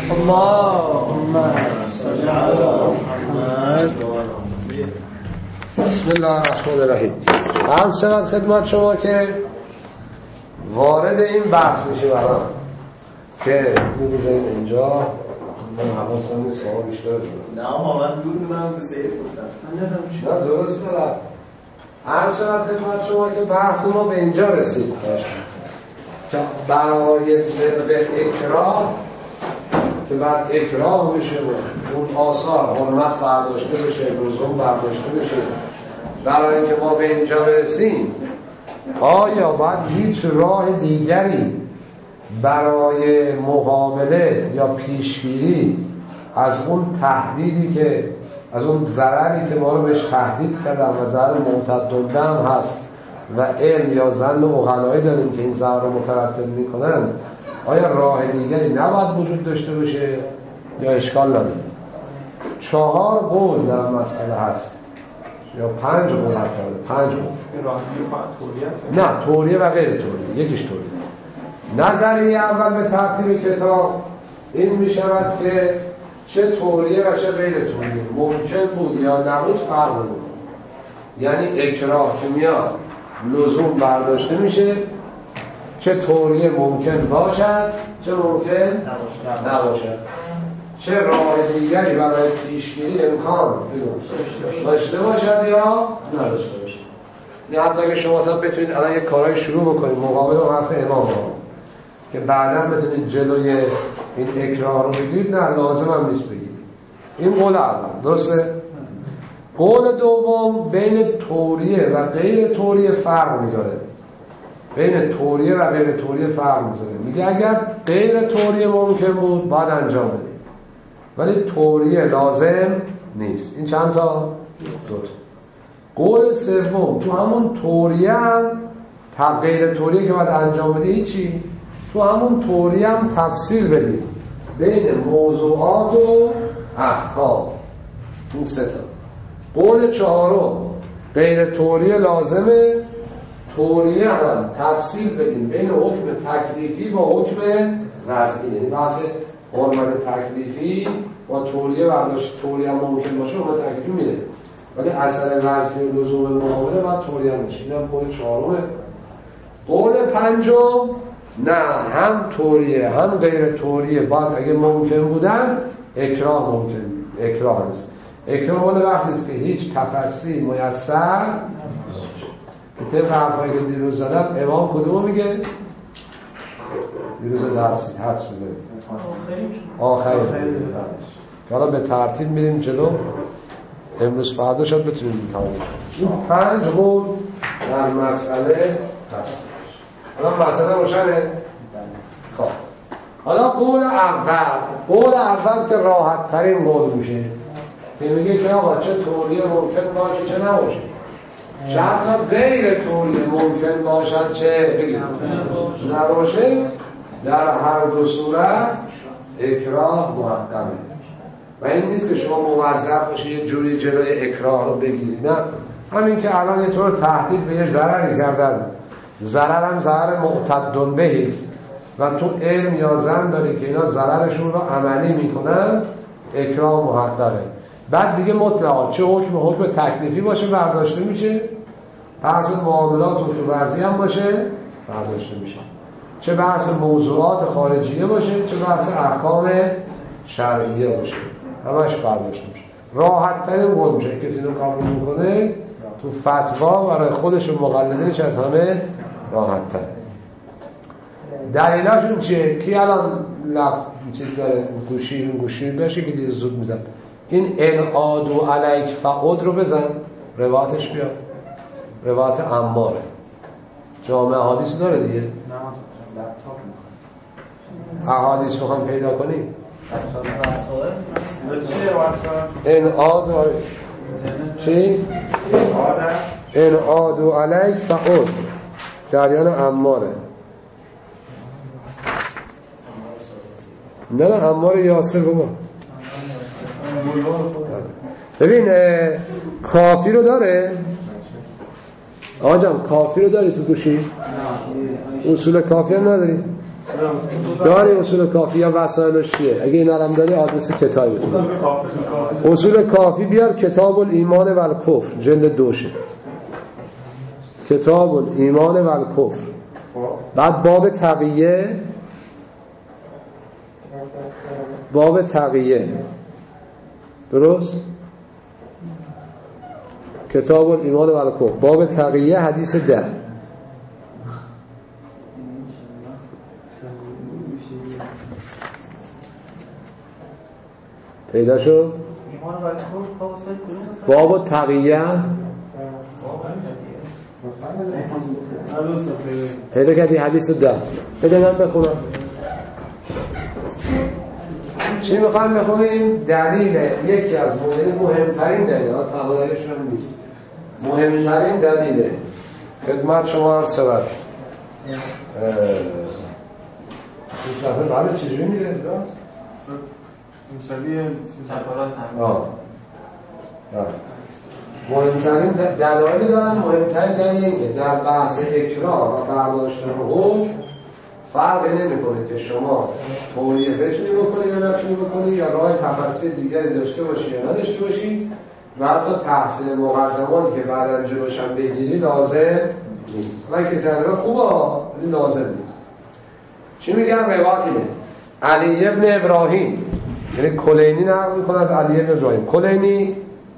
اللهم صل علی محمد. بسم الله الرحمن الرحیم. عرض شود خدمت شما که وارد این بحث میشه برام که می‌بینید اینجا من حواسم نیست شما بیشتر نه آقا من دور می‌مونم به زیر گفتم نه درست دارم. عرض شود خدمت شما که بحث ما به اینجا رسید که برای صدق اکراه که بعد اکراه بشه و اون آثار حرمت برداشته بشه، لزوم برداشته بشه، برای اینکه ما به اینجا برسیم آیا باید هیچ راه دیگری برای مقابله یا پیشگیری از اون تهدیدی که از اون ضرری که ما رو بهش تهدید کردن و ضرر ممتد هم هست و علم یا ظن و عقلایی داریم که این ضرر رو مترتب میکنن، آیا راه دیگری نباید وجود داشته باشه یا اشکال نداره؟ 4 قول در مسئله هست یا 5 قول هست. 5 قول نه توریه و غیر توریه. یکیش توریه است. نظریه اول به ترتیب کتاب این می شود که چه توریه و چه غیر توریه ممکن بود یا نبود فرق بود. یعنی اکراه که میاد لزوم برداشته میشه، چه توریه ممکن باشد چه ممکن نباشد، چه راه دیگری برای پیشگیری امکان داشته باشد یا نداشته باشد. یا حتی اگه شما اصلا بتونید الان یک کارهای شروع بکنید مقابل و حرف امام که بعدا بتونید جلوی این اکراه رو بگیرید، نه لازم هم نیست بگیرید. این قول اول درسته. قول دوم بین توریه و غیر توریه فرق میذاره. بین توریه و غیر توریه فرق میذاره. میگه اگر غیر توریه ممکن بود باید انجام بدید، ولی توریه لازم نیست. این چند تا؟ 2 تا. قول سوم تو همون توریه هم غیر توریه که باید انجام بدید چی؟ تو همون توریه هم تفصیل بدید بین موضوعات و احکام. این 3 تا. قول 4 غیر توریه لازمه، توریه هم تفصیل بدیم بین حکم تکلیفی و حکم وضعی. یعنی بحث حرمت تکلیفی با توریه برداشت، توریه هم ممکن باشه حرمت تکلیفی میده، ولی اثر وضعی و لزوم معامله باید توریه هم میشه. این هم قول 4. قول 5 نه هم توریه هم غیر توریه باید اگه ممکن بودن اکراه ممکن، اکراه نیست. اکراه اون وقتی است که هیچ تفصیل میسر که طبق حرفایی که دیروز زدم امام کدومو میگه؟ دیروز درسی حدس بزنیم آخری که حالا به ترتیب میریم جلو. امروز فردا شاید بتونیم تمام این 5 قول در مسئله هست. حالا مسئله روشنه؟ خب حالا قول اول که راحت ترین قول میشه که میگه که آقا چه توریه ممکن باشه چه نباشه، چند غیر توریه ممکن باشد چه بگیم نباشه، در هر دو صورت اکراه محکمه. و این نیست که شما موظف باشید یه جوری جلوی اکراه رو بگیرید، نه، همین که الان یه طور تهدید به یه ضرری کردن، ضرر هم ضرر معتد بهی است و تو علم یا ظن داری که اینا ضررشون رو عملی میکنن، اکراه محکمه. بعد دیگه مطلقا چه حکم تکلیفی باشه برداشته میشه، بحث معاملات و وضعی هم باشه برداشته میشه، چه بحث موضوعات خارجیه باشه چه بحث احکام شرعیه باشه همش برداشته میشه. راحت ترین قول میشه کسی رو قبول میکنه تو فتوا برای خودش و مقلدینش از همه راحت تر. دلیلاشون چیه؟ کی الان چیز داره گوشی باشه که دیگه زود میزن این انعادو علیک فعود رو بزن، روایتش بیاد، روایت عماره جامعه احادیث داره دیگه. احادیث میخوام پیدا کنیم انعادو چی؟ انعادو علیک فعود جریان عماره. نه عمار یاسر بابا. ببین کافی رو داره آقا جان، کافی رو داری تو گوشی؟ اصول کافی هم نداری؟ داری اصول کافی یا وسایلش چیه؟ اگه اینا هم داری آدرس کتابی بتونه اصول کافی بیار. کتاب الایمان و الکفر جلد 2 کتاب الایمان و الکفر. بعد باب تقیه، باب تقیه درست؟ کتاب الایمان و الکفر باب تقیه حدیث 10. پیدا شد؟ باب تقیه پیدا کردی حدیث 10. بده من بخونم. چی میخوایم بخونیم؟ دلیل یکی از مهمترین دلیل ها تقاضایشون نیست، مهمترین دلیل خدمت شما عرض شود. این صفحه بعد چجوری میره؟ مهمترین دلایلی دارن. مهمترین دلیل اینه در بحث اکراه و برداشتن حکم فرقی نمیکنه که شما توریه بتونی بکنی یا نتونی بکنی، یا راه تفسیر دیگری داشته باشی یا نداشته باشی، و حتی تحصیل مقدماتی که بعداً جلوش هم بگیری لازم نیست. من که زنگاه خوبه ولی لازم نیست. چی میگن؟ روایت اینه علی ابن ابراهیم، یعنی کلینی نقل میکنه از علی ابن ابراهیم. کلینی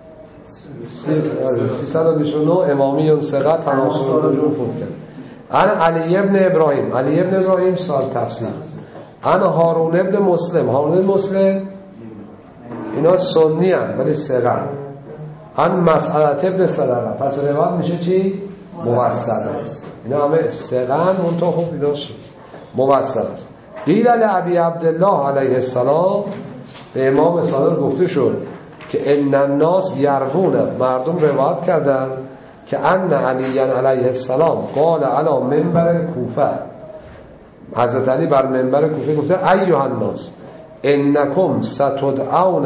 329 امامی ثقه تناسل النجوم فوت کرد. انا علی ابن ابراهیم، علی ابن ابراهیم سال تفسیر. انا هارون ابن مسلم، هارون ابن مسلم اینا سنی هستند ولی ثقه. ان مسعده ابن صدقه، پس روایت میشه چی؟ موثق است. اینا همه ثقه، اون تو خوب دیده شد موثق است. قیل لابی عبدالله علیه السلام، به امام صادق گفته شد که ان الناس یروون، مردم روایت کردن که ان علی علیه السلام قال علی منبر کوفه، حضرت علی بر منبر کوفه گفته ایها الناس انکم ستدعون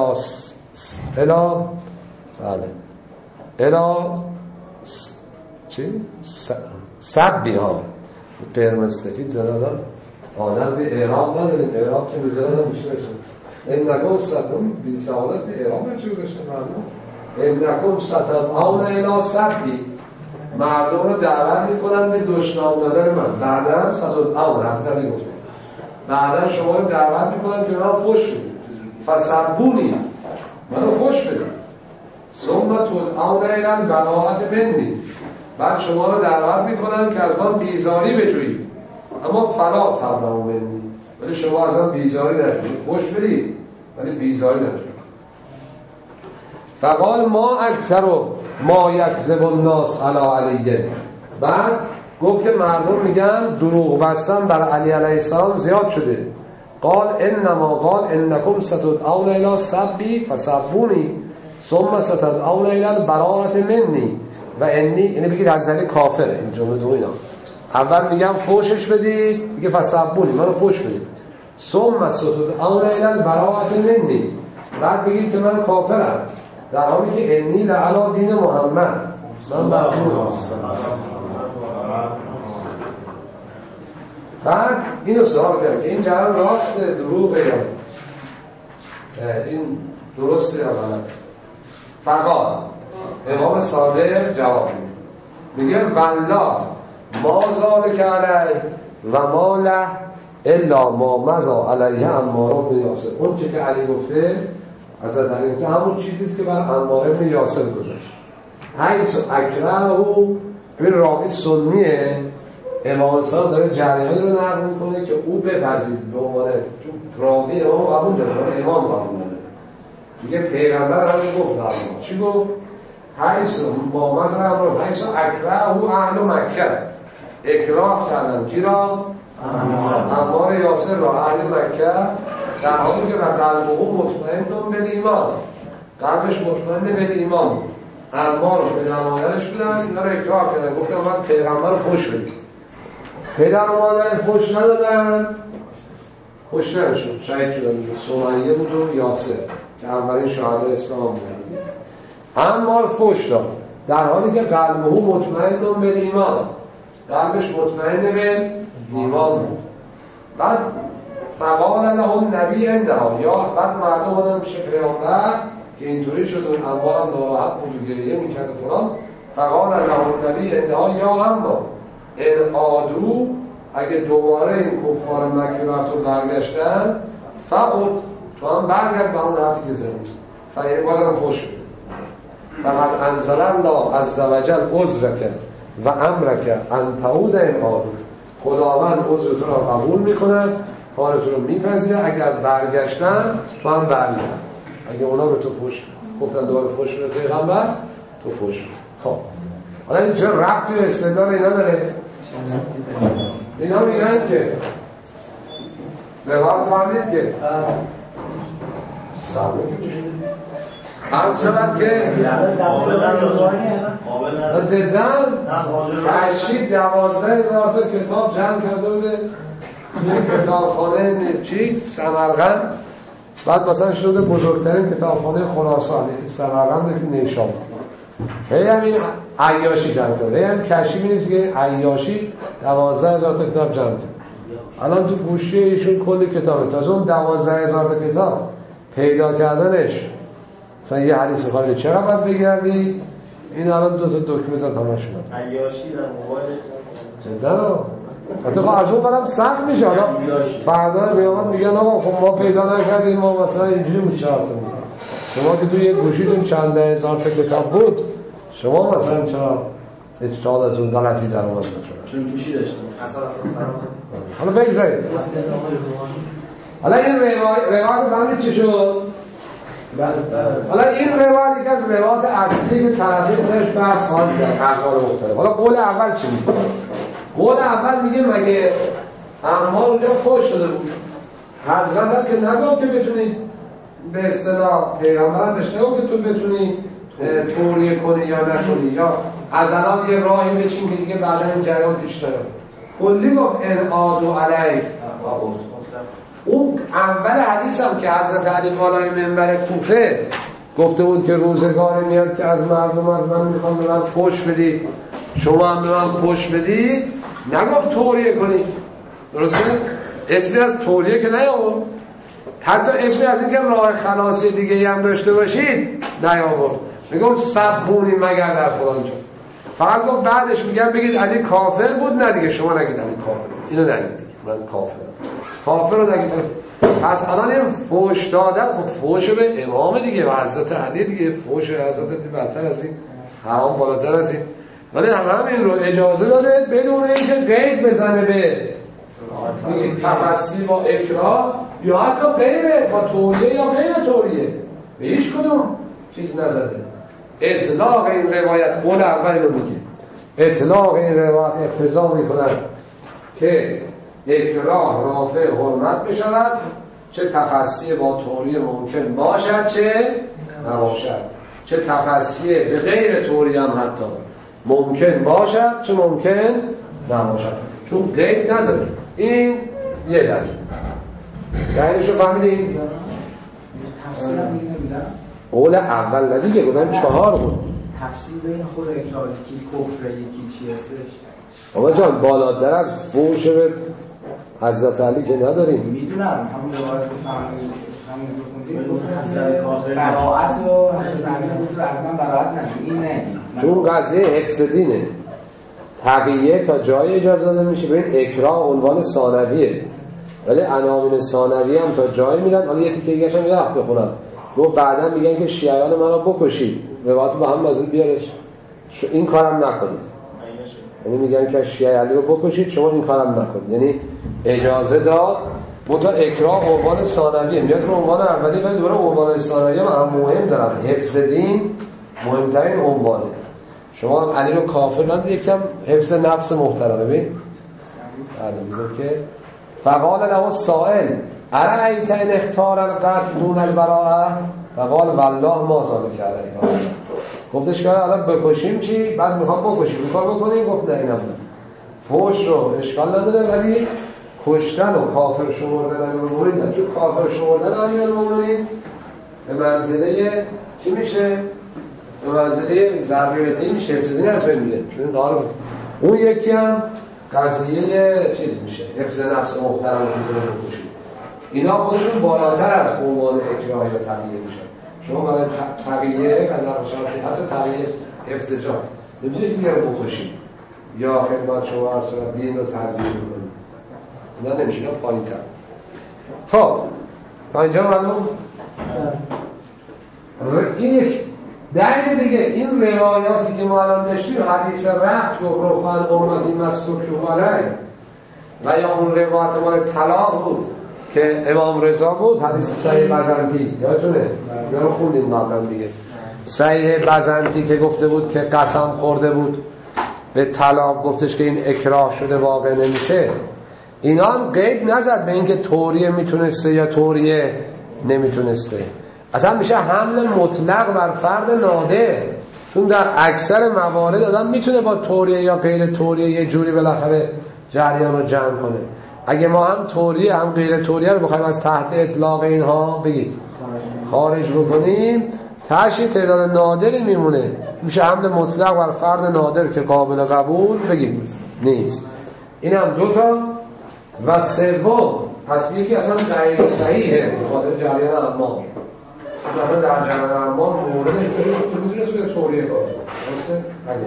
سبی ها قرمز سفید زدن آنر به اعراب نداریم، اعراب که بزرن میشه انکم ستدعون بی سوال است، اعراب نمیشه گذاشته مردم. انکم ستدعون الی سبی، مردم رو دعوت میکنن به دشنام دادن من. بعدا ستدعون حضرت علی گفته بعدا شما رو دعوت میکنن که من خوش بدید، فسبونی منو خوش بدید. ثم تدعون الی البراءة منی، بعد شما رو دعوت میکنن که از من بیزاری بجویید، اما فلا تبرئوا منی، ولی شما از من بیزاری نجویید، خوش بدید ولی بیزاری نجویید. فقال ما اکثر ما یکذب الناس علی علی، بعد گفت که مردم میگن دروغ بستن بر علی علیه السلام زیاد شده. قال انما قال انکم ستدعون الی سبی فسبونی ثم ستدعون الی البراءة منی و انی، اینه بگید از علی کافره. این جمله دو اینا، اول میگم فوشش بدید، میگه فسبونی منو فوش بدید، ثم ستدعون الی البراءة منی، بعد بگید که من کافرم، در حالی که انی لعلی دین محمد، من مقبول هستم. بعد اینو سوال کرد که این جرم راست دروغه یا این درسته یا غلط؟ فقال امام صادق جواب میگه والله ما ذالک علیه و ما له الا ما مضى علیه عمار بن یاسر. اون چه که علی گفته، حضرت علی گفته همون چیزیست که بر عمار بن یاسر گذاشت. حیث اکرهه، ببین راوی سنیه، امام صادق داره جریانی رو نقل میکنه که او بپذید به عنوان، چون راوی امام قبول داره، امام قبول نداره. میگه پیغمبر همین گفت در ما چی گفت؟ حیث ما مثلا امروز حیث اکرهه اهل مکه، اکراه کردن کی را؟ عمار یاسر را، اهل مکه، در حالی که قلبه مطمئن به ایمان، قلبش مطمئن به ایمان، عمار رو به نمایرش بودن، اینا رو اکراه کردن، گفتن من پیغمبر رو خوش بدید. پیغمبر خوش ندادن، خوش نشد، شهید شدن. سمیه بود و یاسر که اولین شهدای اسلام بودن. عمار خوش داد در حالی که قلبه مطمئن به ایمان، قلبش مطمئن به ایمان بود. عمار خوش داد در حالی که قلبه مطمئن به ایمان، قلبش مطمئن به ایمان بود. بعد فقال له النبی انها، یا بعد مردم آدم پیش پیامبر که اینطوری شد و انوارم ناراحت بود و گریه میکرد و فلان. فقال له النبی انها، یا اما ان عادوا، اگه دوباره این کفار مکه رو برگشتن، فعد تو هم برگرد به اون حرفی که زدی، فیعنی بازم فوش بده. فقد انزل الله عز وجل عذرک و امرک ان تعود ان عادوا، خداوند عذر تو را قبول میکنه، کارتون رو میپذیره، اگر برگشتن تو هم برگرد. اگه اونا به تو فوش گفتن دوباره فوش بده پیغمبر، تو فوش بده. خب حالا این چه ربطی به استدلال اینا داره؟ اینا میگن که روایت فهمید که عرض شدن که دیدن کشی 12,000 تا کتاب جمع کرده بوده توی کتابخانه چیز سمرقند. بعد مثلا شده بزرگترین کتابخانه خراسان، یکی سمرقند یکی نیشابور. هی همین عیاشی جمع کرده، هی هم کشی می‌نویسه که عیاشی 12,000 تا کتاب جمع کرده. الان تو گوشی ایشون کلی کتابه، تازه اون 12,000 تا کتاب پیدا کردنش مثلا یه حدیث بخواد چرا باید بگردی؟ این الان دو تا دکمه زد همه شدن عیاشی در موبایلش چندن؟ حتی خب از اون قدم سخت میشه. حالا فردا بیامد میگن آقا خب ما پیدا نکردیم، ما مثلا اینجوری مشاهده میگن شما که توی یه گوشیتون چند ده هزار تا کتاب بود، شما مثلا چرا اجتهاد از اون غلطی در اومد مثلا چون گوشی داشتم. حالا بگذارید. حالا این روایت فهمید چی شد؟ حالا این روایت یک از روایت اصلی که طرفین سرش بحث خواهد کرد اقوال مختلف. حالا قول اول چی میگه؟ قول اول میگه مگه اعمال اونجا فوش شده بود، حضرت هم که نگفت که بتونید به اصطلاح پیغمبرم بهش نگفت که تو بتونی توریه کنی یا نکنی، یا از الان یه راهی بچین که دیگه بعدا این جریان پیش نره. کلی گفت انعادو علیه. اون اول حدیث هم که حضرت علی بالای منبر کوفه گفته بود که روزگاری میاد که از مردم از من میخوام به من فوش بدید، شما هم به من فوش بدید، نگفت توریه کنید. درسته؟ اسمی از توریه که نیاورد، حتی اسمی از اینکه راه خلاصی دیگه هم داشته باشید نیاورد. میگفت سبخونی مگر در فلان جا. فقط گفت بعدش میگن بگید علی کافر بود، نه دیگه شما نگید علی کافر، اینو نگید من کافر رو نگید. پس الان این فوش دادن، خب فوش به امام دیگه و حضرت علی دیگه، فوش حضرت بدتر از این، حرام بالاتر از این، ولی همین رو اجازه داده بدون اینکه قید بزنه به تفصیل با اکراه یا حتی غیره با توریه یا غیر توریه، به هیچ کدوم چیز نزده. اطلاق این روایت قول اولی رو میگه، اطلاق این روایت اقتضا میکنه که اکراه رافع حرمت بشود، چه تفصیل با توریه ممکن باشد چه نباشد، چه تفصیل به غیر توریه هم حتی ممکن باشد چه ممکن نباشد، چون قید نداره. این یه درجه یعنی شو فهمیدیم؟ قول اول ندیگه گفتن 4 بود. تفصیل بین خود اکراه یکی کفر یکی چی هستش؟ آقا جان بالاتر از فوش به حضرت علی که نداریم. میدونم همون روایت رو فهمید، همون گفتم براءت و زمین بود رو از من براءت نشد، این نه چون قضیه حفظ دینه، تقیه تا جای اجازه داده میشه. به این اکراه عنوان ثانویه، ولی عناوین ثانوی هم تا جایی میرن. حالا یه تیکه دیگه‌ش هم یه وقت بخونم، گفت بعدا میگن که شیعیان منو بکشید، روایت با هم نازل بیارش، این کارم نکنید. یعنی میگن که شیعه علی رو بکشید، شما این کارم نکنید. یعنی اجازه داد. منتها اکراه عنوان ثانویه، میاد رو عنوان اولی، ولی دوباره عنوان ثانویه هم مهم دارن. حفظ دین مهمترین عنوانه. شما علی رو کافر نندید، یکم حفظ نفس محترمه. ببین بعد میگه که فقال له السائل ارأیت ان اختار القتل دون البراءه، فقال والله ما ذلک علیه. گفتش که الان بکشیم چی؟ بعد میخوام بکشیم، میخوام بکنیم. گفت نه اینم فوش رو اشکال نداره، ولی کشتن و کافر شمردن امیرالمومنین نه، چون کافر شمردن امیرالمومنین به منزله چی میشه؟ به منزله ضرورتی میشه، حفظ دین از بین میره، چون این قانون. اون یکی هم قضیه چیز میشه، حفظ نفس محترم میتونه بکشید. اینا خودشون بالاتر از عنوان اکراه یا تقیه میشن. شما برای تقیه حتی تقیه حفظ جان نمیتونید دیگر رو بکشید یا خدمت شما ارسال دین رو تضییع بکنید. اینا نمیشه، اینا پایین تر. خب تا اینجا معلوم؟ یک دلیل دیگه این روایاتی که ما الان داشتیم، حدیث رفت و رفعن امتی مستوکیو علیه و یا اون روایت مال طلاق بود که امام رضا بود، حدیث صحیح بزنطی یادتونه؟ یا رو خوندیم قبلا دیگه. صحیح بزنطی که گفته بود که قسم خورده بود به طلاق، گفتش که این اکراه شده واقع نمیشه. اینا هم قید نزد به اینکه طوریه میتونسته یا طوریه نمیتونسته. اصلا میشه حمل مطلق بر فرد نادر، چون در اکثر موارد آدم میتونه با طوریه یا غیر طوریه یه جوری بالاخره جریان رو جمع کنه. اگه ما هم طوریه هم غیر طوریه رو بخوایم از تحت اطلاق اینها بگیم خارج بکنیم، تاشی تعداد نادری میمونه، میشه حمل مطلق بر فرد نادر که قابل قبول بگیم نیست. این هم دوتا. و سوم پس یکی اصلا غیر صحیحه به خاطر جریان اما مثلا در جریان اما مورد میتونه توی طوریه باشه.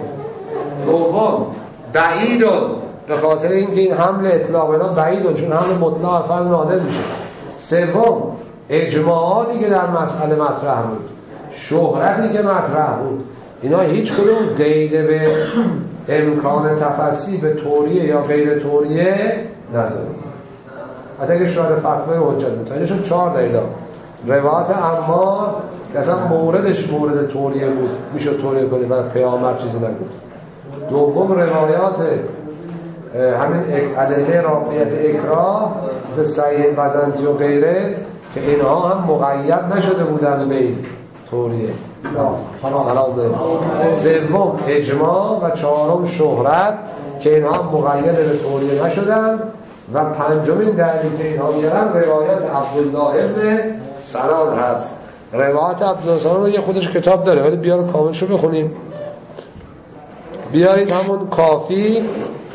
دوم بعیدون به خاطر اینکه این حمل اطلاق اینا بعیدون، چون حمل مطلق فرد نادر میشه. سوم اجماعاتی که در مسئله مطرح بود، شهرتی که مطرح بود، اینا هیچ کدوم قید به امکان تفصیل به طوریه یا غیر طوریه نزد. حتی اگه شاید فتوای حجت بود اینشون 4 دلیل روایت عمار که اصلا موردش مورد طوریه بود میشه طوریه کنی و پیامبر چیزی نگفت. دوم روایات همین ادله رافعیت اکراه مثل صحیح بزنطی و غیره که اینها هم مقید نشده بودن به طوریه. سلام داریم. سوم اجماع و چهارم شهرت که اینها هم مقید به طوریه نشدن و پنجمین دلیلی که اینها میارن روایت عبدالله ابن سنان هست. روایت عبدالله سنان رو یه خودش کتاب داره ولی بیار کاملشو بخونیم. بیارید همون کافی،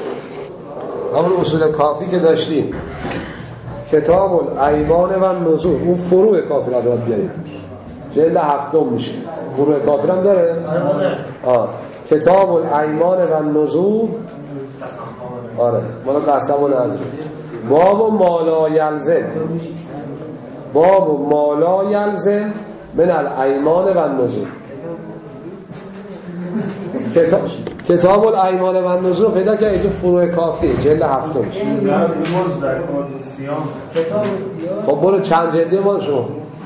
همون اصول کافی که داشتیم، کتاب الایمان و نزول، اون فروع کافی را باید بیارید، جلد 7 میشه. فروع کافی هم داره؟ کتاب الایمان و نزول. آره مالا قسم و نظر. باب مالا یلزم، باب مالا یلزم من الایمان و نزول. کتاب الایمان و نزول پیدا که اینجا فروع کافی جلد 7 میشه. خب برو چند جلدی مال شما؟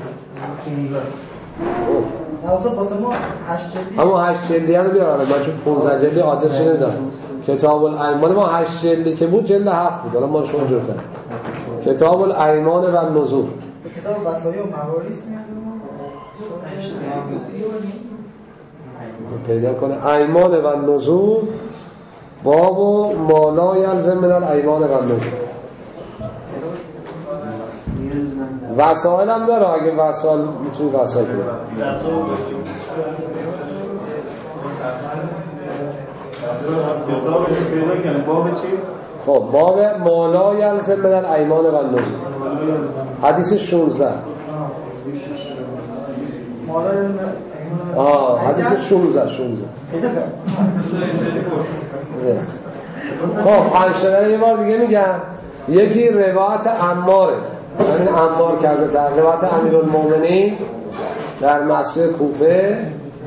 15. اما 8 جلدی رو بیار. من چون 15 جلدی آدرس نمیدم. کتاب الایمان ما 8 جلدی که بود جلد 7 بود. حالا ما شما جورتن. کتاب الایمان و نزول. کتاب وصایع و مواریث میاد. پیدا کنه ایمان و نزول، باب و مالا یلزم من الایمان و نزول. وسائل هم داره، اگه وسائل میتونی وسائل کنه. خب باب مالا یلزم من الایمان و نزول، حدیث 16. حدیث 16. خب 5 تا یه بار دیگه میگم. یکی روایت عماره، همین عمار که از روایت امیرالمومنین در مسجد کوفه.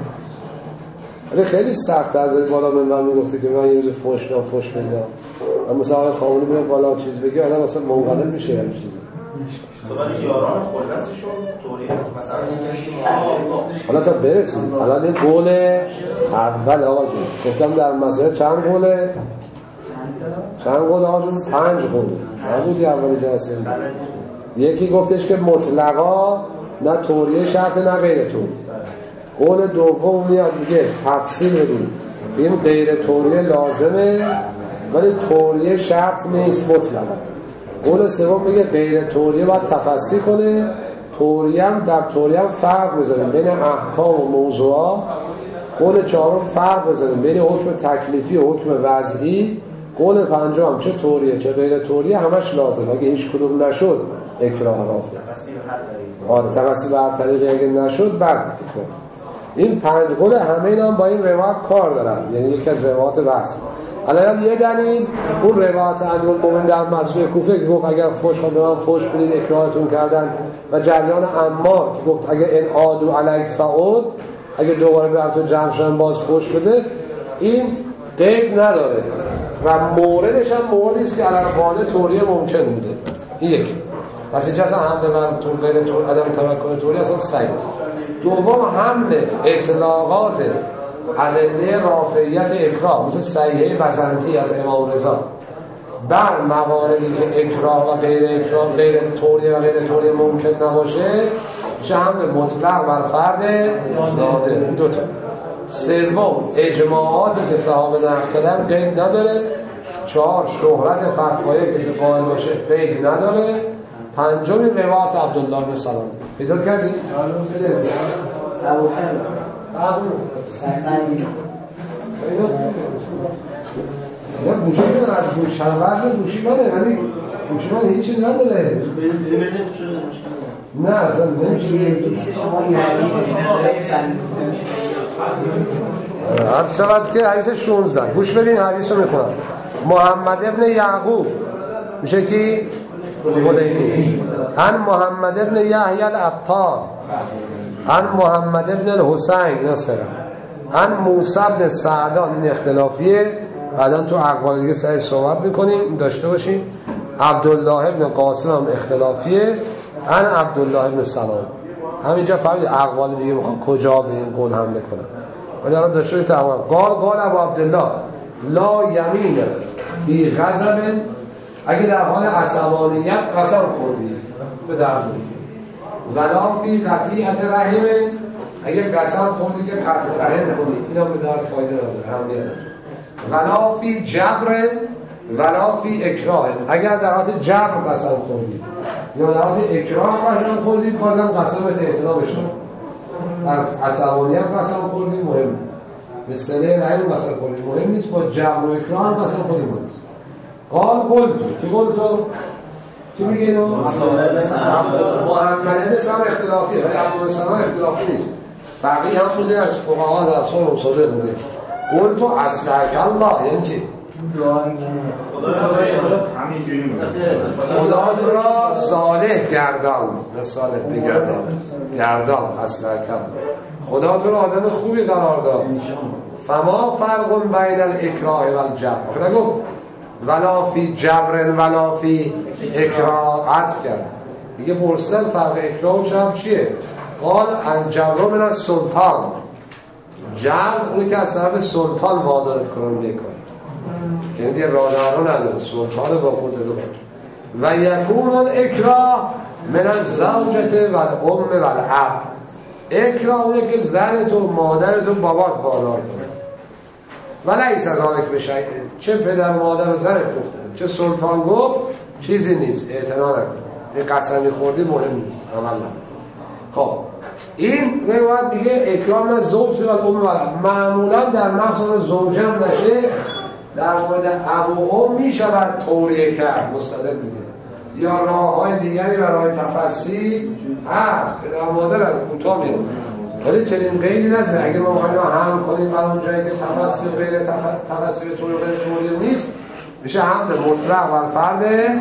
خیلی سخت از بالا منبر میگفته که من یه روز فوش میدم و مثلا آقای خامنه‌ای میره بالا چیز بگه آدم اصلا منقلب میشه همین چیزی. ولی یاران خلصشون طوریه مثلا حالا تا برسیم. الان این قول اول آقا جون گفتم در مسئله چند قوله؟ چند قول آقا جون؟ 5 قوله. نبودی اولی جلسه. یکی گفتش که مطلقا نه طوریه شرط نه غیر طوریه. قول دوم میاد میگه تفصیل بدون این غیر طوریه لازمه ولی طوریه شرط نیست مطلقا. قول سوم میگه غیر طوریه باید تفصیل کنه، طوریه هم در طوریه هم فرق بذاریم بین احکام و موضوعات. قول چهارم فرق بذاریم بین حکم تکلیفی و حکم وضعی. قول پنجم چه طوریه چه غیر طوریه همش لازم. اگه هیچ کدوم نشد اکراه رافع. آره تقصی بر طریقی اگه نشد بعد اکراه. این 5 قول همه اینا هم با این روایت کار دارن، یعنی یکی از روایات بحث. الان یه دلیل اون روایت امیرالمومنین در مسئله کوفه که گفت اگر فحش به من فحش بدید اکراهتون کردن، و جریان عمار که گفت اگه ان عادوا علیک فعود، اگه دوباره به تو جمع شدن باز فحش بده، این قید نداره و موردش هم موردی است که علل طوریه ممکن بوده. این یکی. پس اینجا اصلا حمله بر غیر طور عدم تمکن طوری اصلا صحیح است. دوم حمله اطلاقات علله رافعیت اکراه مثل صحیحه بزنطی از امام رضا بر مواردی که اکراه و غیر اکراه غیر طوری و غیر طوری ممکن نباشه میشه حمله مطلق بر فرد نادر. این دوتا. سوم اجماعاتی که صحابه نقل کردن قید نداره. 4 شهرت فتوای کسی قائل باشه قید نداره. 5 روایت عبدالله بن سلام. پیدا کردی؟ یا گوشی کنه از گوش شنوز گوشی کنه ولی گوشی کنه هیچی نداره. نه اصلا نمیشه. هر شود که حدیث 16 گوش بدین حدیث رو میکنم. محمد ابن یعقوب میشه کی؟ خدیبی. عن محمد ابن یحیی العطار عن محمد ابن الحسین نصر عن موسی بن سعدان. این اختلافیه، بعدا تو اقوال دیگه سعی صحبت میکنیم داشته باشیم. عبدالله ابن قاسم هم اختلافیه عن عبدالله ابن سلام. همینجا فهمید اقوال دیگه میخوام کجا به این قول حمله کنم. ولی الان داشته باشید تمام. قال ابو عبدالله لا یمین بی غضب، اگه در حال عصبانیت قسم خوردی به درمون، ولا فی قطیعت رحم، اگه قسم خوردی که قطع رحم کنی، اینا به در فایده نداره همینه. ولا فی جبر ولا فی اکراه، اگر در حالت جبر قسم خوردی یا در حالت اکراه قسم خوردی بازم قسمت اعتنا بشه. در عصبانیت قسم خوردی مهم، مثل رحم قسم خوردی مهم نیست، با جبر و اکراه قسم خوردی مهم نیست. قول تو چی میگه اینو؟ محمد بن سلام اختلافیه ولی عبدالله سلام اختلافی نیست. بقیه هم بوده از فقها در اصول مصادر بوده. قول تو اصلک الله یعنی چی؟ خدا تو را صالح گرداند، نه صالح بگرداند، گرداند اصلک الله. خدا تو را آدم خوبی قرار داد. فما فرق بین الاکراه و الجبر. نگو ولا فی جبر ولا فی اکراه عطف کرد. دیگه پرسیدن فرق اکراه و جبر چیه؟ قال ان جبر من السلطان. جبر اونی که از طرف سلطان وادارت کنن میکنه، یعنی دیگه رادارو نداره، سلطان با خود رو. و یکون الاکراه من الزوجة و الام و الاب. اکراه اونه که زن تو مادر تو بابات وادار کنه. ولی ایسا ذالک بشه، چه پدر مادر و زن گفتن چه سلطان گفت چیزی نیست، اعتنا نکن. این قسمی خوردی مهم نیست عملا. خب این روایت میگه اکرام نه زوج و ام و معمولا در مقصد زوجه هم نشه، در مورد ابو ام میشود توریه کرد مستدل میده، یا راه های دیگری و راه تفصیل هست پدر مادر از کوتاه میاد. ولی چنین قیدی نزده اگه ما خواهیم هم کنیم برای اون جایی که تفصیل غیر تفصیل طور و غیر طوری نیست میشه هم مطلق و فرد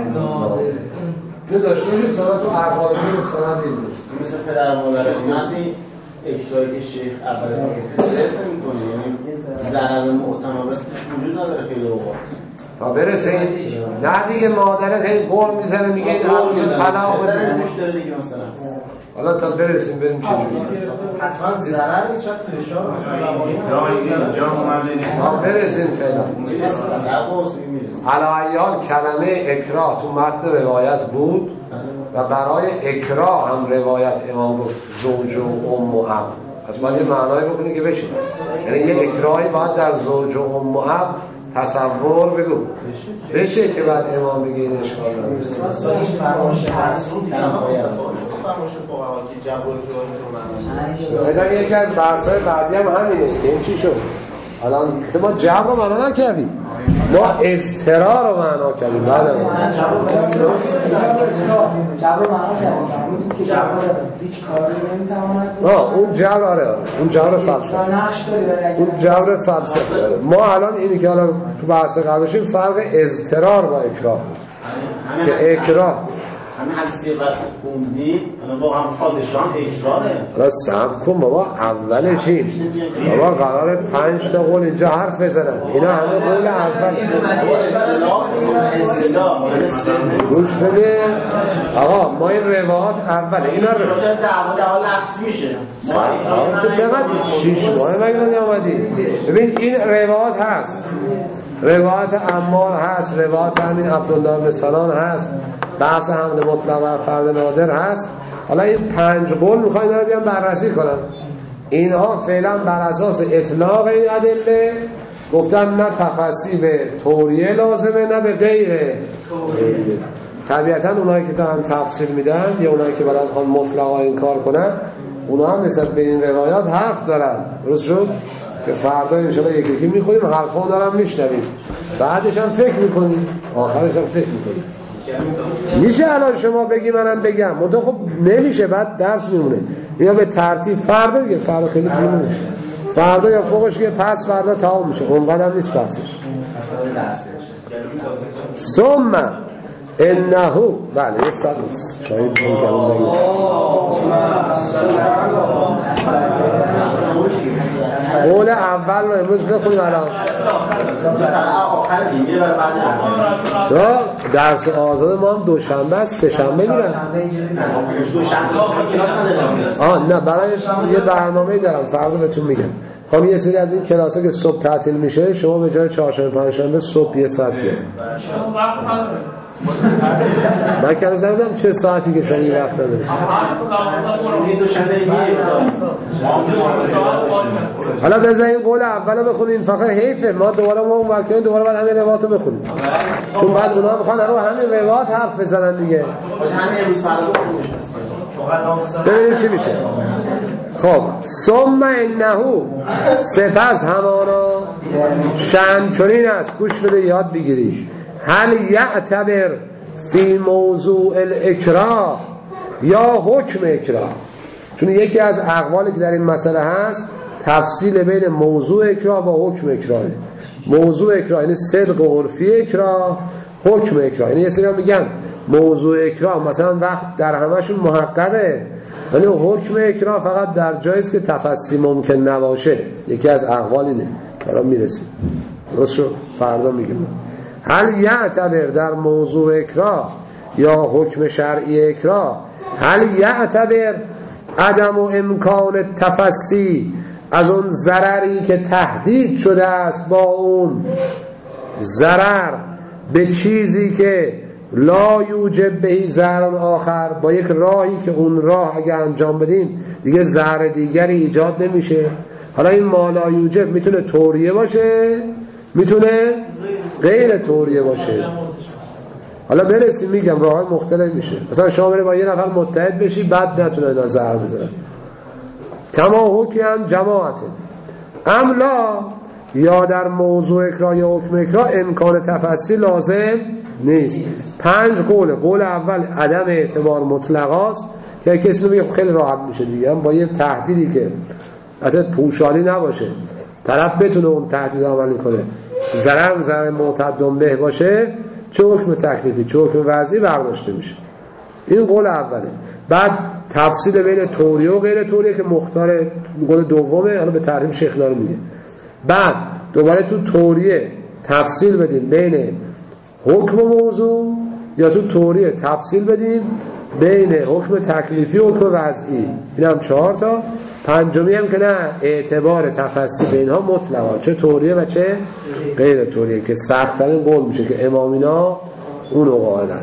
اینو داشته باشید سنت تو اقوالی سنت این نیست. مثل پدر مادر این اکرایی که شیخ اول صرف نمی‌کنه، یعنی ضرر معتمد وجود نداره خیلی اوقات تا برسه نه دیگه مادرت هی قول میزنه میگه این طلاق بده مشتری دیگه مثلا. حالا تا برسیم بریم چجوری حتما ضرر نیست، شاید فشار تا برسیم فعلا. علایال کلمه اکراه تو متن روایت بود و برای اکراه هم روایت امام گفت زوج و ام و اب. از باید یه معنای بکنی که بشه، یعنی یه اکراهی باید در زوج و ام و اب تصور بگو بشه که بعد امام بگه این اشکال نمیشه. این فرمایش محسوب فرمایش فقها که جبر و جبر یکی از بحث‌های بعدی هم همینه که این چی شد الان ما جبر رو معنا نکردیم. ما اضطرار رو معنا کردیم. بعد جبر معنا کردیم که جبر هیچ کاری نمیتواند. اون جبر آره، اون جبر فلسفه. اون جبر فلسفه. ما الان اینی که الان تو بحث قبلشیم فرق اضطرار با اکراه. که اکراه همه حدیثی وقت خوندید الان واقعا پادشاه اکراهه. حالا صبر کن بابا، اولش این بابا قراره 5 تا قول اینجا حرف بزنن. اینا همه قول اول. گوش بده آقا، ما این روایات اوله اینا رو دعوا لفظی میشه. تو چقدر 6 ماه مگه نمی‌آمدی؟ ببین این روایات هست، روایات عمار هست، روایات همین عبدالله بن سنان هست، بحث حمل مطلق و فرد نادر هست. حالا این 5 قول میخوای اینا رو بیان بررسی کنن. اینها فعلا بر اساس اطلاق این ادله گفتن نه تفصیل به توریه لازمه نه به غیر توریه. طبیعتا اونایی که دارن تفصیل میدن یا اونایی که بعداً میخوان مطلقا انکار کنن، اونا هم نسبت به این روایات حرف دارن. درست شد؟ که فردا انشاءالله یکی یکی میخونیم، حرفا دارم میشنویم، بعدش هم فکر میکنیم، آخرش هم فکر میکنیم. میشه الان شما بگی منم بگم منطقه خب نمیشه، بعد درس میمونه. یا به ترتیب فردا دیگه، فردا خیلی میمونه، فردا یا فوقش که پس فردا تمام میشه، اونقدر نیست بحثش. ثم انه بله یه صد شاید بگم قول اول رو امروز بخونیم. الان درس آزاد ما هم دوشنبه است، سه شنبه میرن. نه برای یه برنامه دارم فردا بهتون میگم. خب یه سری از این کلاس‌ها که صبح تعطیل میشه، شما به جای چهارشنبه پنجشنبه صبح یه ساعت بیاید. من که روز نمیدونم چه ساعتی که شما یه وقت ندارید. حالا بذارین قول اول رو بخونیم، فقط حیفه ما دوباره اون وقتی دوباره باید همین روایات رو بخونیم، چون بعد اونا میخوان رو همین روایات حرف بزنن دیگه. ببینیم چی میشه. خب ثم انه سپس همانا شأن چنین است، گوش بده یاد بگیریش. هل یعتبر فی موضوع الاکراه یا حکم اکراه؟ چون یکی از اقوالی که در این مسئله هست تفصیل بین موضوع اکراه و حکم اکراه. موضوع اکراه یعنی صدق و عرفی اکراه، حکم اکراه یعنی یه سری میگن موضوع اکراه مثلا وقت در همشون محققه، یعنی حکم اکراه فقط در جاییست که تفصیل ممکن نباشه. یکی از اقوال اینه، الان میرسیم. درست شد؟ فردا میگم. هل یعتبر در موضوع اکراه یا حکم شرعی اکراه، هل یعتبر عدم و امکان تفصیل از اون ضرری که تهدید شده است با اون ضرر به چیزی که لا یوجب بهی ضرر آخر، با یک راهی که اون راه اگه انجام بدیم دیگه ضرر دیگری ایجاد نمیشه. حالا این ما لا یوجب میتونه توریه باشه، میتونه غیر توریه باشه. حالا برسیم میگم راه مختلف میشه. مثلا شما بری با یه نفر متحد بشی بعد نتونه اینا ضرر بزنن، کما حکم جماعته. املا یا در موضوع اکراه یا حکم اکراه امکان تفصیل لازم نیست. 5 قول. قول اول عدم اعتبار مطلقاست که کسی رو میگه خیلی راحت میشه دیگه، با یه تهدیدی که حتی پوشالی نباشه، طرف بتونه اون تهدید عملی کنه، ضرر معتد به باشه، چه حکم تکلیفی چه حکم وضعی برداشته میشه. این قول اوله. بعد تفصیل بین توریه و غیر توریه که مختار قول دومه، حالا به ترتیب شیخ داره میگه. بعد دوباره تو توریه تفصیل بدیم بین حکم و موضوع، یا تو توریه تفصیل بدیم بین حکم تکلیفی و حکم وضعی. این هم 4 تا. پنجمی هم که نه اعتبار تفصیل به اینها مطلقا، چه توریه و چه غیر توریه، که سخت‌ترین قول میشه که امامینا اونو قائلن.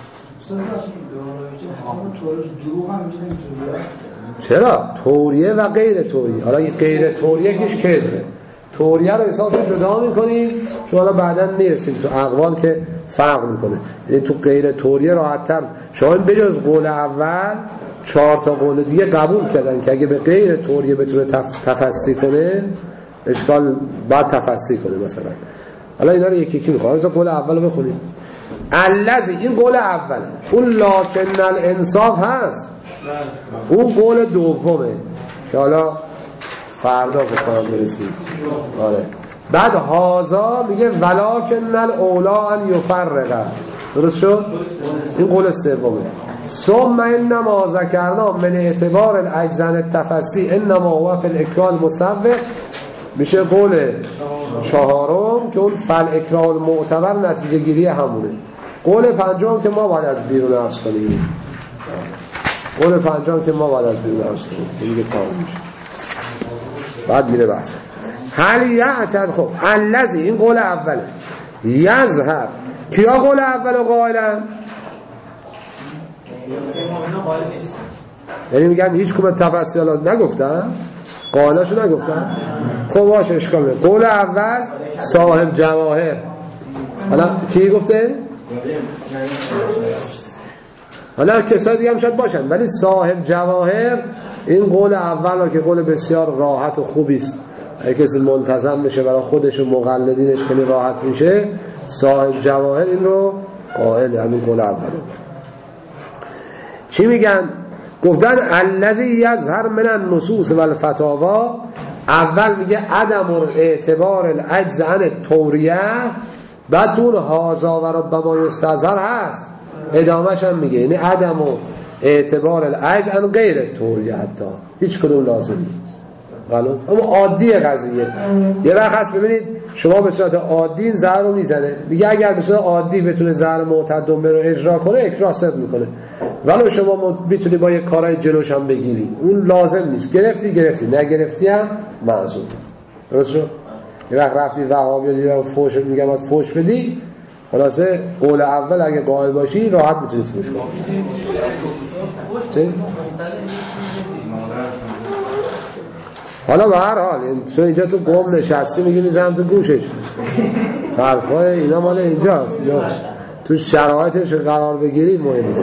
چرا؟ توریه و غیر توریه. حالا غیر توریه کش کذبه، توریه رو حساب جدا میکنیم چون حالا بعداً میرسیم تو اقوال که فرق میکنه. یعنی تو غیر توریه راحت‌تر شما بجز قول اول 4 تا قول دیگه قبول کردن که اگه به غیر توریه بتونه تفصیل کنه اشکال بعد تفصیل کنه. مثلا حالا اینا رو یکی یکی میخوام. مثلا قول اول رو بخونیم. الذی، این قول اول. اون لکن الانصاف هست، اون قول دومه که حالا فردا بکنم برسیم. آره. بعد هازا میگه ولکن الاولا ان یفرقه. درست شد؟ این قول سومه. ثم انما ذکرنا من اعتبار الاجزاء التفصیل انما هو فی الاکرام المصوب، میشه قول چهارم که اون فل اکرام معتبر نتیجه گیری همونه. قول پنجم که ما باید از بیرون عرض کنیم. قول پنجم که ما باید از بیرون عرض کنیم دیگه تمام میشه. بعد میره بحث هل یعتد. خب الذی، این قول اوله. یظهر، کیا قول اول قائلن؟ یعنی میگن هیچ کدوم تفصیلات نگفتن، قائلاشو نگفتن. خب باشه اشکال نداره. قول اول صاحب جواهر. حالا کی گفته؟ حالا کسای دیگه هم شاید باشن، ولی صاحب جواهر این قول اول که قول بسیار راحت و خوبی است. اگه کسی منتظم بشه برای خودش و مقلدینش خیلی راحت میشه. صاحب جواهر این رو قائل، همین قول اول. چی میگن؟ گفتن الذی یظهر من النصوص والفتاوا. اول میگه عدم اعتبار العجز عن التوریه، بعد دون هازا و ربما یستظهر هست، ادامهش هم میگه یعنی عدم اعتبار العجز عن غیر التوریه، حتی هیچ کدوم لازم نیست. اما عادی قضیه یه وقت هست ببینید شما به صورت عادی این زهر رو میزنه، میگه اگر به صورت عادی بتونه زهر معتد دنبه رو اجرا کنه اکراه صدق میکنه، ولی شما بتونی با یه کارهای جلوش هم بگیری، اون لازم نیست. گرفتی نگرفتی هم معذور. درست شد؟ یه وقت رفتی وهابی دیدم فوش میگم باید فوش بدی، خلاصه قول اول اگه قائل باشی راحت میتونی فوش کنی. چه؟ حالا به هر حال تو اینجا تو قوم نشستی میگی میزنم تو گوشش، حرفای اینا مال اینجاست، تو شرایطش قرار بگیری مهمه.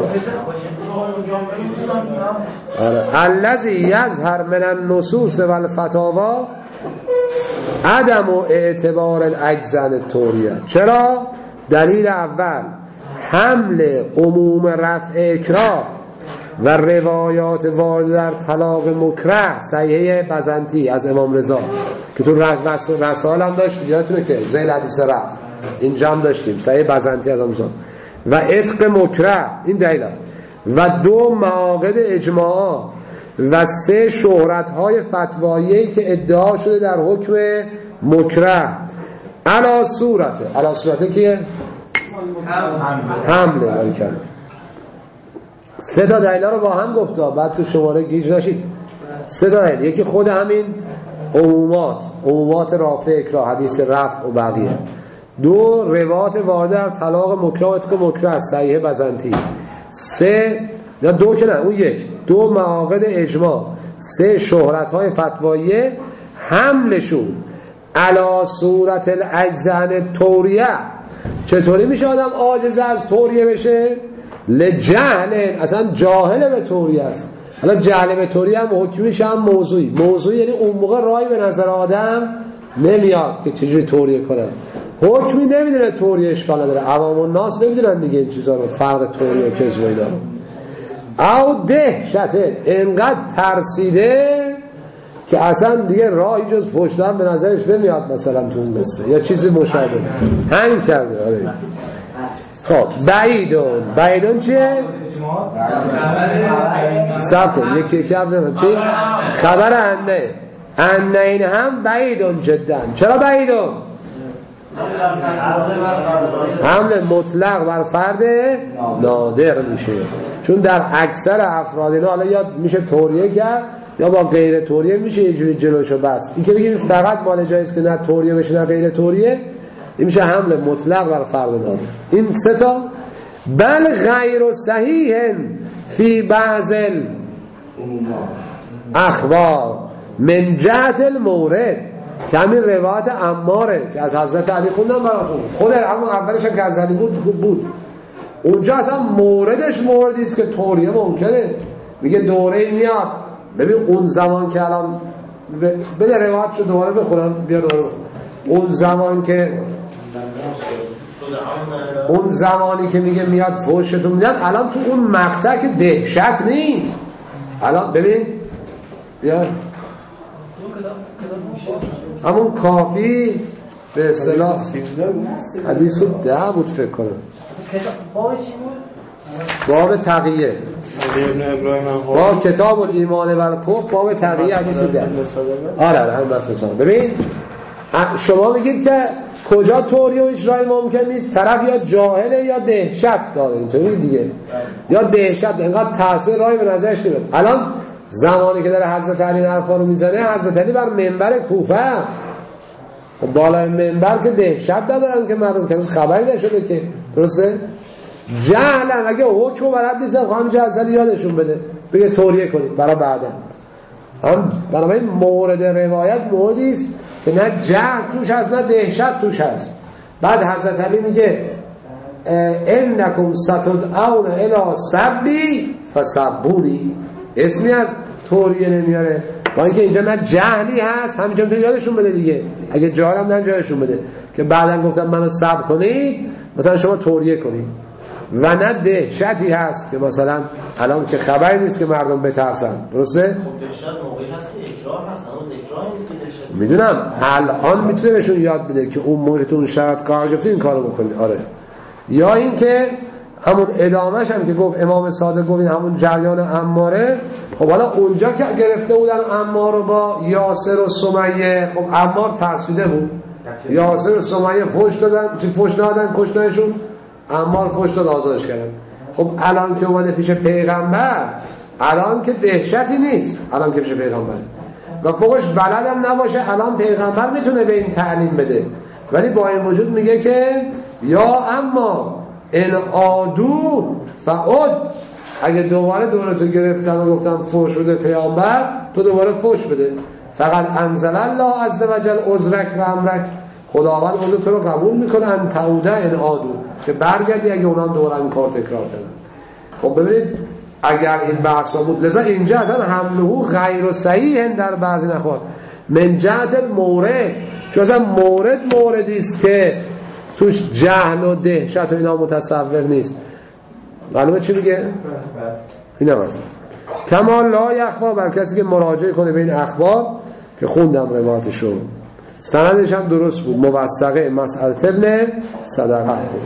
الذی یظهر من النصوص والفتاوا عدم اعتبار الاجزاء التوریه. چرا؟ دلیل اول حمل عموم رفع اکراه و روایات وارده در طلاق مکره صحیحه بزنطی از امام رضا که تو رسائل هم داشت، یادتونه که ذیل حدیث رفع اینجا هم داشتیم، صحیح بزنطی از امام رضا و عتق مکره. این دلیل و دو معاقد اجماع و سه شهرت‌های فتوایی که ادعا شده در حکم مکره. علا صورته که حمله ولی کرد. سه تا دلیل رو با هم گفتا، بعد تو شماره گیج نشید. سه تا دلیل، یکی خود همین عمومات رافع اکراه حدیث رفع و بقیه، دو روایات وارده در طلاق مکره و عتق مکره صحیح بزنطی، سه نه دو که نه اون یک، دو معاقد اجماع، سه شهرت‌های فتوایی حملشون علا صورت الاجزاء توریه. چطوری میشه آدم عاجز از توریه بشه؟ لجهل، اصلا جاهل به توریه است. حالا جهل به توریه هم حکمیش هم موضوعی یعنی اون موقع راهی به نظر آدم نمیاد که چجوری توریه کنن، حکمی نمیدونه توریه اشکال نداره، عوام الناس نمیدونن دیگه این چیزا رو، فرق توریه و کذب اینا رو. او دهشته، انقدر ترسیده که اصلا دیگه راهی جز پشتن به نظرش نمیاد، مثلا تو اون قصه یا چیزی مشابه هنگ کرده. آره. خب بعیدون چیه؟ سب کن یکی هم چی؟ خبر انه این هم بعیدون جدا. چرا بعیدون؟ حمل مطلق بر فرد نادر میشه، چون در اکثر افراد اینا حالا یا میشه توریه کرد یا با غیر توریه میشه یه جوری جلوشو بست. این که بگیم فقط مال جاییست که نه توریه بشه نه غیر توریه، این میشه حمل مطلق بر فرد نادر. این سه تا بل غیر صحیح فی بعض الاخبار من جهت المورد، که همین روایت عماره که از حضرت علی خوندم براتون، خود همون اولش که از علی بود اونجا اصلا موردی است که توریه ممکنه. میگه دوره میاد، ببین اون زمان که الان بده روایت شو دوباره بخونم، بیا دوباره بخونم. اون زمان که اون زمانی که میگه میاد فحشتون میدن، الان تو اون مقطع که دهشت نیست. الان ببین بیا همون کافی به اصطلاح حدیث 10 بود فکر کنم، باب تقیه، باب کتاب الایمان و الکفر، باب تقیه حدیث 10. آره همین بس مثلا. ببین شما میگید که کجا توری و اجرای ممکن نیست؟ طرف یا جاهله یا دهشت داره، اینطوری دیگه، یا دهشت انقدر تاثیر رای به نظرش نمیاد. الان زمانی که داره حضرت علی حرفا رو میزنه، حضرت علی بر منبر کوفه است، بالای منبر که دهشت ندارن که مردم که خبری نشده که، درسته؟ جهلن، اگه حکم بلد نیستن خواهم جزلی یادشون بده بگه توریه کنید برای بعدا. بنابراین مورد روایت موردی است که نه جهل توش هست نه دهشت توش هست. بعد حضرت علی میگه انکم ستدعون الی سبی فسبونی، اسمی از توریه نمیاره، با اینکه اینجا نه جهلی هست، همینجا تو یادشون بده دیگه، اگه جهل هم نه جایشون بده که بعدا گفتن منو سب کنید مثلا شما توریه کنید، و نه دهشتی هست که مثلا الان که خبری نیست که مردم بترسن، درسته؟ خب دهشت موقعی هست که اکراه هست، اون اکراه نیست که دهشت. میدونم الان میتونه بهشون یاد بده که اون موقع تو اون شرط قرار گرفته این کارو بکنید. آره، یا اینکه همون ادامهش هم که گفت امام صادق گفت این همون جریان عماره. خب حالا اونجا که گرفته بودن عمار رو با یاسر و سمیه، خب عمار ترسیده بود، یاسر و سمیه فحش دادن، چی فحش دادن کشتنشون، عمار فحش داد آزادش کردن. خب الان که اومده پیش پیغمبر، الان که دهشتی نیست، الان که پیش پیغمبر و فوقش بلدم نباشه، الان پیغمبر میتونه به این تعلیم بده، ولی با این وجود میگه که یا اما ان عادو فعد، اگه دوباره دورتو گرفتن و گفتن فحش بده پیامبر، تو دوباره فحش بده. فقط انزل الله عز وجل عذرک و امرک، خداوند اون تو رو قبول میکنه ان تعوده ان عادو، که برگردی اگه اونام دوباره این کار تکرار کنن. خب ببینید اگر این بحثا بود، لذا اینجا اصلا حمله غیر صحیح در بعضی نخواد من جهت المورد، چون اصلا موردی است که توش جهل و دهشت و اینا متصور نیست. معلومه چی میگه؟ این هم اصلا کمال لا یخفا، بر کسی که مراجعه کنه به این اخبار که خوندم روایتشو، سندش هم درست بود، موثقه مسئله ابن صدقه بود.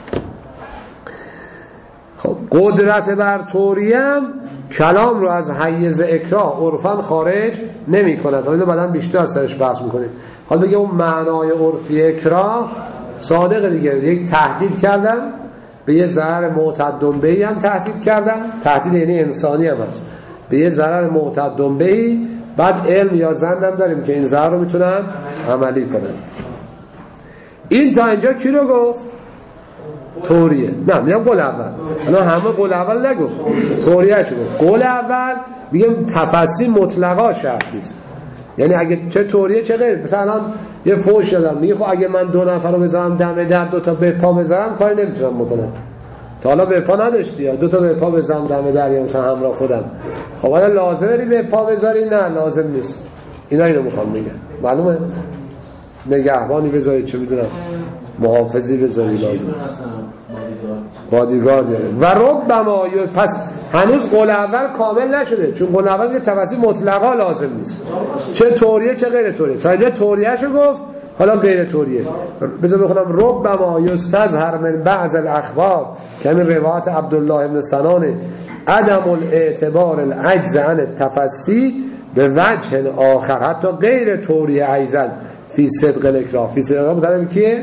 خب قدرت بر توریم کلام رو از حیز اکراه عرفاً خارج نمی کند. حالا بعداً بیشتر سرش بحث میکنیم. حالا بگه اون معنای عرفی اکراه صادق دیگه، یک تهدید کردن به یه ضرر معتد بهی هم تهدید کردن، تهدید یعنی انسانی هم هست، به یه ضرر معتد بهی، بعد علم یا زندم داریم که این ضرر رو میتونن عملی کنن. این تا اینجا کی رو گفت؟ توریه. نه میگم قول اول، انا همه قول اول نگفت، توریه شو گفت. قول اول میگم تفصیل مطلقا شرط نیست، یعنی اگه چه توریه چه غیر. مثلا یه فوش دادم میگه خب اگه من 2 نفر رو بذارم دم در 2 تا به پا بذارم کاری نمیتونم بکنم، تا حالا به پا نداشتی یا 2 تا به پا بذارم دم در یا مثلا همراه خودم، خب حالا لازمه بری به پا بذاری؟ نه لازم نیست. اینا اینو میخوام بگم. معلومه؟ نگهبانی بذاری، چه میدونم محافظی بذاری، لازم بادیگارد داره. و ربما، پس هنوز قول اول کامل نشده، چون قول اول که تفصیل مطلقا لازم نیست، چه توریه چه غیر توریه. تا اینجا توریه‌شو گفت، حالا غیر توریه. بذار بخونم ربما یستظهر من بعض الاخبار که همین روایت عبدالله ابن سنان عدم الاعتبار العجز عن التفصیل به وجه آخر، حتی غیر توریه ایزن فی صدق الاکراه. فی صدق الاکراه کیه؟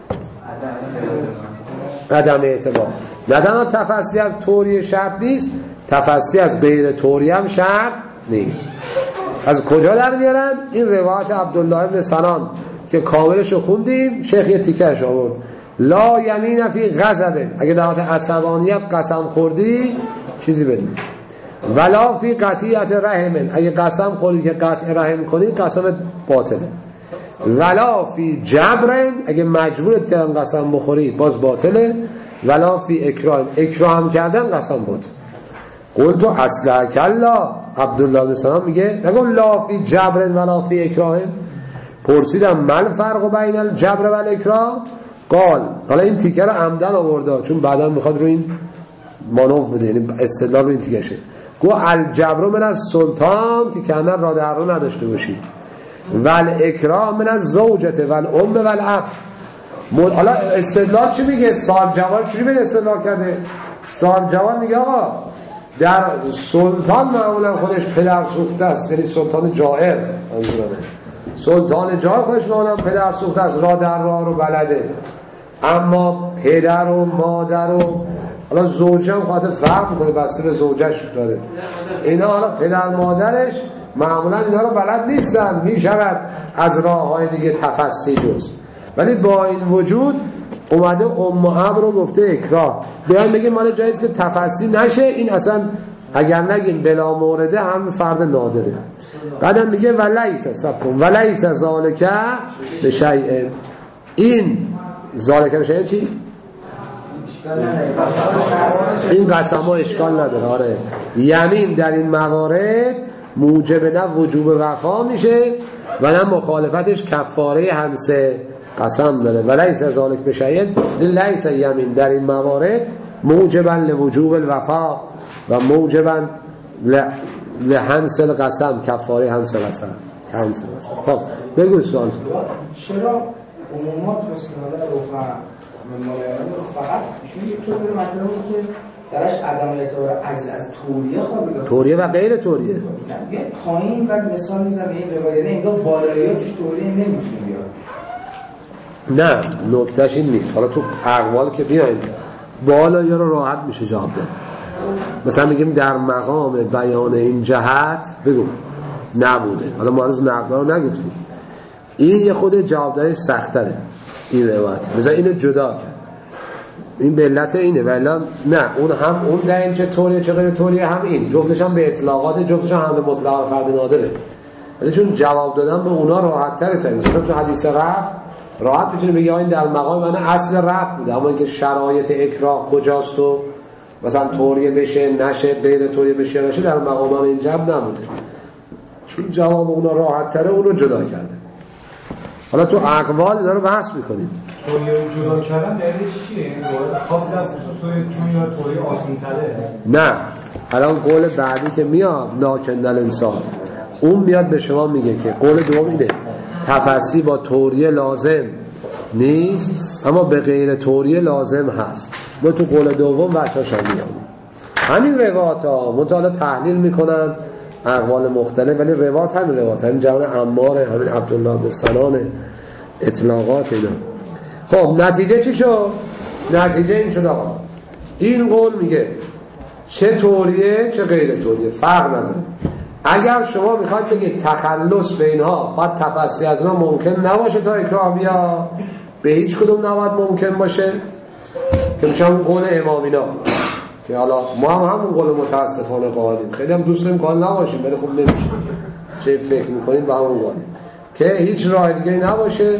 عدم اعتبار. نه تنها تفصیل از توریه شرط نیست، تفصیل از غیر توریه هم شرط نیست. از کجا در میارن؟ این روایت عبدالله ابن سنان که کاملشو خوندیم، شیخ یه تیکش آورد. لا یمین فی غضب، اگه در حالت عصبانیت قسم خوردی چیزی بد نیست. ولا فی قطیعت رحم، اگه قسم خوردی که قطع رحم کنی قسمت باطله. ولا فی جبر، اگه مجبورت کردن قسم بخوری باز باطله. ولا فی اکراه، اکراه هم کردن قسم باطل. قلت اصلک الله، عبدالله بن سلام میگه نگم لا فی جبر ولا فی اکراه. پرسیدم من فرق بین الجبر و الاکراه، قال، حالا این تیکه رو عمدن آورده چون بعدا میخواد رو این مانوف بده، یعنی استدلال رو این تیکه شه. گو الجبر من از سلطان که کندن را در رو نداشته باشید، ول اکراه من از زوجته ول ام ول اب. حالا استدلال چی میگه؟ سال جوان چی میگه استدلال کرده؟ سال جوان میگه آقا در سلطان معمولا خودش پدر سوخته است، یعنی سلطان جائر، سلطان جائر خودش معمولا پدر سوخته است، را در راه رو بلده. اما پدر و مادر و حالا زوجه هم خاطر فرق میکنه بسته به زوجهش داره، اینا حالا پدر مادرش معمولا اینا رو بلد نیستن، میشود از راه های دیگه تفصیل جز. ولی با این وجود اومده ام و اب رو گفته اکراه. بیایم بگیم مال جایز که تفصیل نشه، این اصلا اگر نگیم بلا مورده هم فرد نادره. بعدم میگه ولیس سبکن ولیس ذالکه به شیء. این ذالکه به شیء چی؟ این قسم ها اشکال نداره. آره یمین در این موارد موجب نه وجوب وفا میشه و نه مخالفتش کفاره همس قسم داره. ولیس ذالک به شیء لیس یمین در این موارد موجبا لوجوب الوفا و موجبا لحنس القسم، کفاره همس قسم. خب بگو سوال. چرا عمومات مسلمانه رو فقط ایشون یک طور مطلبی که درش عدم اعتبار از توریه خوابیده، توریه و غیر توریه یه پایین و مثال میزنه این روایت انگار بالایی ها توش توریه نمیتونه بیاد. نه نکتهش این نیست. حالا تو اقوال که بیاین بالایی رو راحت میشه جواب داد. مثلا میگیم در مقام بیان این جهت بگو نبوده. حالا ما هنوز نقدار رو نگفتیم، این یه خود جواب دادن سخت‌تره این روایت، مثلا اینو جدا کرد. این به علت اینه، ولی نه اون هم اون دلیل چه طوریه چه غیر طوریه هم این جفتش هم به اطلاقات، جفتش هم به مطلق فرد نادره. ولی چون جواب دادن به اونا راحت تره تا مثلا تو حدیث رفع راحت میتونه بگی این در مقام من اصل رفع بوده، اما اینکه شرایط اکراه کجاست و مثلا طوریه بشه نشه غیر طوریه بشه نشه در مقام من این جواب نبوده، چون جواب اونا راحت تره اون رو جدا کرده. حالا تو اقوال اینا رو بحث میکنیم. توی جدا کردن دلیلش چیه؟ خاص از توی چون یا توی آسان‌تره؟ نه الان قول بعدی که میاد لاکن الانسان اون میاد به شما میگه که قول دوم اینه تفسیر با توریه لازم نیست اما به غیر توریه لازم هست. ما تو قول دوم بحثاش هم میاد همین روایات ها مطالعه تحلیل میکنن اقوال مختلف، ولی روایات همین روایات همین جوان عمار همین عبدالله بن سنان اطلاقات اینا. خب نتیجه چی شد؟ نتیجه این شد آقا این قول میگه چه توریه چه غیر توریه فرق نداره. اگر شما میخواید بگید تخلص به اینها باید تفسیر از اینا ممکن نباشه تا اکراه بیا، به هیچ کدوم نباید ممکن باشه که میشه همون قول امامینا که حالا ما هم همون قول متاسفانه قائلیم، خیلی هم دوست داریم قائل نباشیم ولی خب نمیشه، چه فکر میکنیم به همون قائلیم که هیچ راه دیگه نباشه.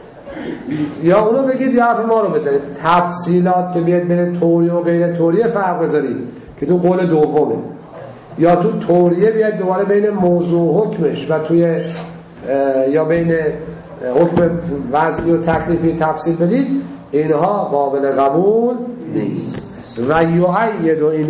یا اونو بگید یا حرف ما رو بزنید تفصیلات که بیاد بین توریه و غیر توریه فرق بذارید که تو قول دومه، یا تو توریه بیاد دوباره بین موضوع حکمش و توی یا بین حکم وضعی و تکلیفی تفصیل بدید، اینها قابل قبول نیست. و یؤید این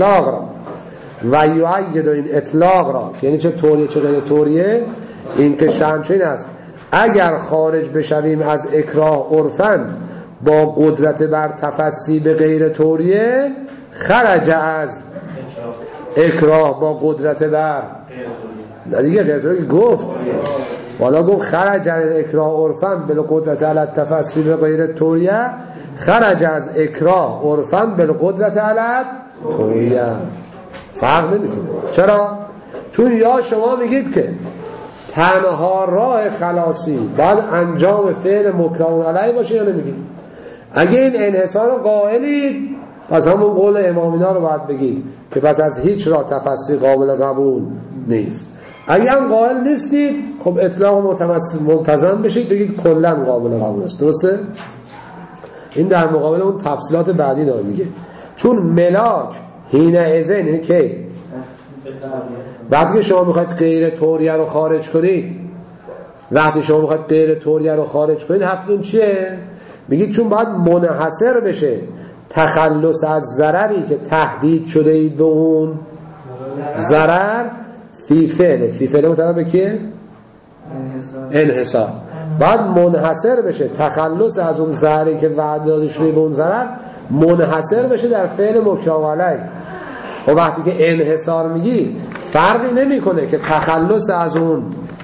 اطلاق را یعنی چه توریه چه غیر توریه این که شأنش است اگر خارج بشویم از اکراه عرفاً با قدرت بر تفسیر به غیر توریه خرج از اکراه با قدرت بر دیگه غیر توریه گفت والا گفت خرج از اکراه عرفاً به قدرت علی تفسیر به غیر توریه خرج از اکراه عرفاً به قدرت علی توریه. فرق نمیکنه. چرا؟ چون یا شما میگید که تنها راه خلاصی باید انجام فعل مکراه علیه باشه یا نمیگید؟ اگه این انحصار رو قائلید پس همون قول امامینا رو باید بگید که پس از هیچ راه تفسیر قابل قبول نیست. اگه هم قائل نیستید خب اطلاق ملتزم بشید بگید کلا قابل قبول است. درسته؟ این در مقابل اون تفصیلات بعدی داره میگه چون ملاک حین اذن که وقتی شما میخواید غیر توریه رو خارج کنید، وقتی شما میخواید غیر توریه رو خارج کنید حرفتون چیه؟ میگید چون باید منحصر بشه تخلص از ضرری که تهدید شده اید به اون ضرر فی فعل مطابق به کیه؟ انحصار. باید منحصر بشه تخلص از اون ضرری که وعده داده شده به اون ضرر منحصر بشه در فعل مبتلا علیه. و وقتی که انحصار میگی فرقی نمیکنه که تخلص از اون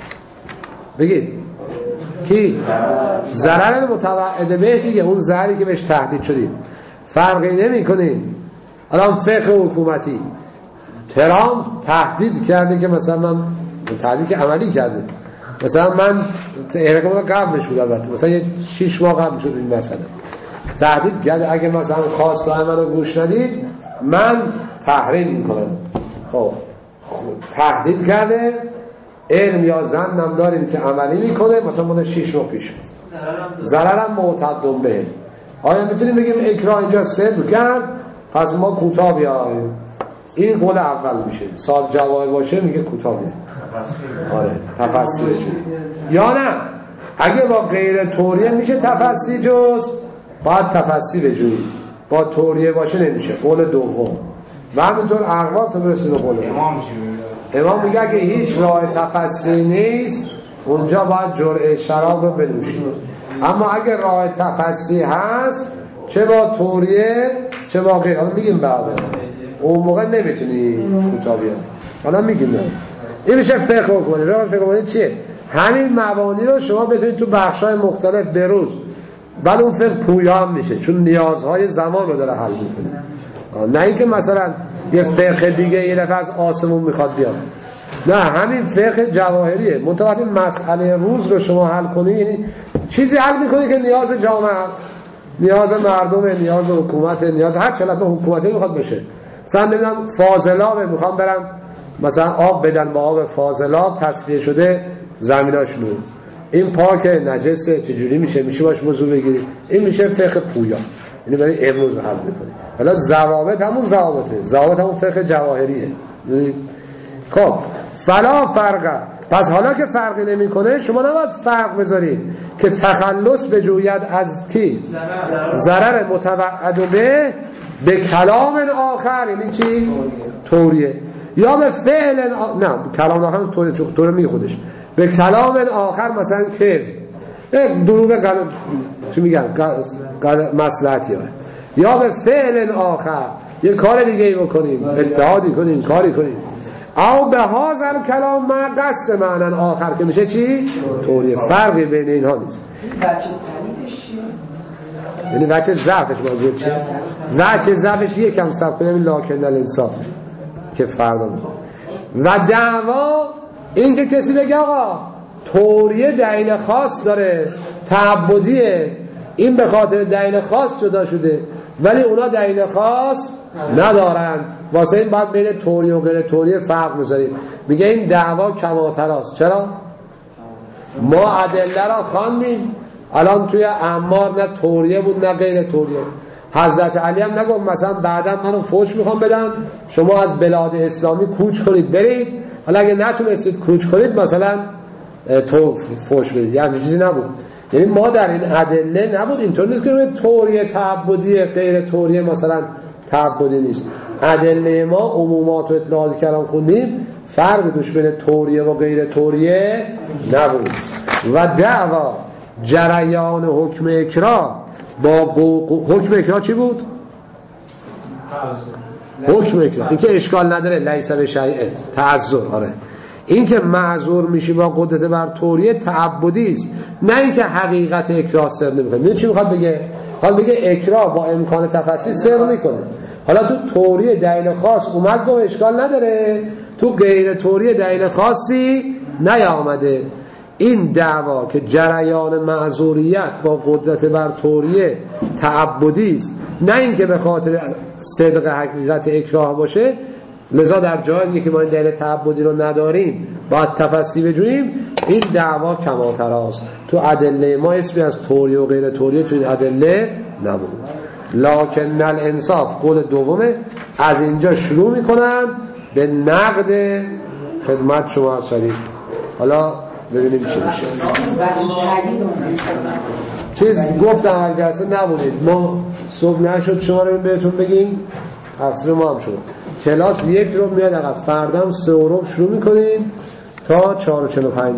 بگید کی؟ ضرر متوعد به دیگه، اون ضرری که بهش تهدید شدید فرقی نمیکنه. الان فقه حکومتی ترامپ تهدید کرده که مثلا من تهدید که عملی کرده، مثلا من احرکام قبلش بود، البته مثلا 6 ماه قبل شد این مسئله تهدید کرده اگه مثلا خواستای منو گوش ندید من تحریم میکنم. خب تهدید کرده، علم یا ظنم داریم که عملی میکنه، مثلا مون 6 ماه پیش ضررم معتد به. آیا میتونیم بگیم اکراه اینجا صدر کرد پس ما کوتاه بیایم؟ این قول اول میشه. سال جواهر باشه میگه کوتاه بیایم. آره تفسیرش. یا نه اگه با غیر توریه میشه تفسیر جز باید تفسیر بجویید، با توریه باشه نمیشه. قول دوم. و همینطور اقوال تو برسید به قول امام میگه اگه هیچ راه تفسیری نیست اونجا باید جرعه شراب رو بنوشید. اما اگه راه تفسیری هست چه با توریه چه با غیر، حالا میگیم بعد اون موقع نمیتونی کوتاه بیاد. حالا میگیم این میشه فقه کنید. راه فقه کنید چیه؟ همین مبانی رو شما بتونید تو بخشای مختلف بروز، بعد اون فقه پویا هم میشه چون نیازهای زمان رو داره حل میکنه. نه اینکه مثلا یه فقه دیگه یه دفعه از آسمون میخواد بیاد، نه همین فقه جواهریه. منتها مسئله روز رو شما حل کنید، یعنی چیزی حل میکنید که نیاز جامعه است، نیاز مردمه، نیاز حکومت، نیاز هر چقدر حکومتی میخواد بشه. مثلا نمیدونم فاضلاب میخوام برن مثلا آب بدن با آب فاضلاب تصفیه شده زمیناشونو، این پاک نجسه چجوری میشه باش موضوع بگیرید. این میشه فقه پویا، یعنی برای امروز حل میکنید. حالا ضوابط همون ضوابط همون فقه جواهریه. خب فلا فرقه، پس حالا که فرقی نمیکنه شما نباید فرق بذارید که تخلص بجوید از کی؟ ضرر متوعد به کلام آخر، یعنی چی؟ توریه، یا به فعل نه کلام آخر توریه میگه خودش، به کلام آخر مثلا کذب، دروغ چی میگن مصلحتی ها، یا به فعل آخر یه کار دیگه ای بکنیم، اتحادی کنیم، کاری کنیم، او به هازر کلام ما قصد معنی آخر که میشه چی؟ توریه. فرقی بین اینها نیست. یعنی بچه ضعفش موضوع چیه؟ بچه ضعفش یکم سب کنیم لاکن الانصاف که فردا میخوام. و دعوا این که کسی بگه آقا توریه دلیل خاص داره، تعبدیه، این به خاطر دلیل خاص جدا شده ولی اونا دلیل خاص ندارن، واسه این باید بین توریه و غیر توریه فرق بذاریم. میگه این دعوا کماتراست. چرا؟ ما ادله را خواندیم، الان توی عمار نه توریه بود نه غیر توریه. حضرت علی هم نگفت مثلا بعدم منو فوش میخوام بدن شما از بلاد اسلامی کوچ کنید برید، حالا اگه نتونستید کوچ کنید مثلا تو فوش بدید، یعنی چیزی نبود. یعنی ما در این ادله نبود. اینطور نیست که توریه تعبدی غیر توریه مثلا تعبدی نیست. ادله ما عمومات و اطلاعاتی که الان خوندیم فرق توش بین توریه و غیر توریه نبود. و دعوا جریان حکم اکراه با حکم اکراه چی بود؟ حکم اکراه این که اشکال نداره، لیس به شیء تعذر. آره این که معذور میشی با قدرت بر توریه تعبدی است، نه اینکه حقیقت اکراه سر نمیکنه. میدونی چی میخواد بگه؟ میخواد بگه اکراه با امکان تفسیر سر میکنه. حالا تو توریه دلیل خاص اومد گفت اشکال نداره، تو غیر توریه دلیل خاصی نیامده. این دعوا که جریان معذوریت با قدرت بر توریه تعبدی است، نه اینکه به خاطر صدق حقیقت اکراه باشه، لذا در جایی که ما این دلیل تعبدی رو نداریم باید تفسیر بجوییم، این دعوا کماتراست. تو ادله ما اسمی از توریه و غیر توریه تو این ادله نبود. لکن الانصاف قول دومه. از اینجا شروع میکنن به نقد خدمت شما شریف. حالا ببینیم چی میشه. چیز گفت اول جلسه نبودید، ما صبح نشد شما رو بهتون بگیم، تقصیر ما هم شد. کلاس 1 رو میاد عقب، فردا هم 3 شروع میکنیم تا 4:45.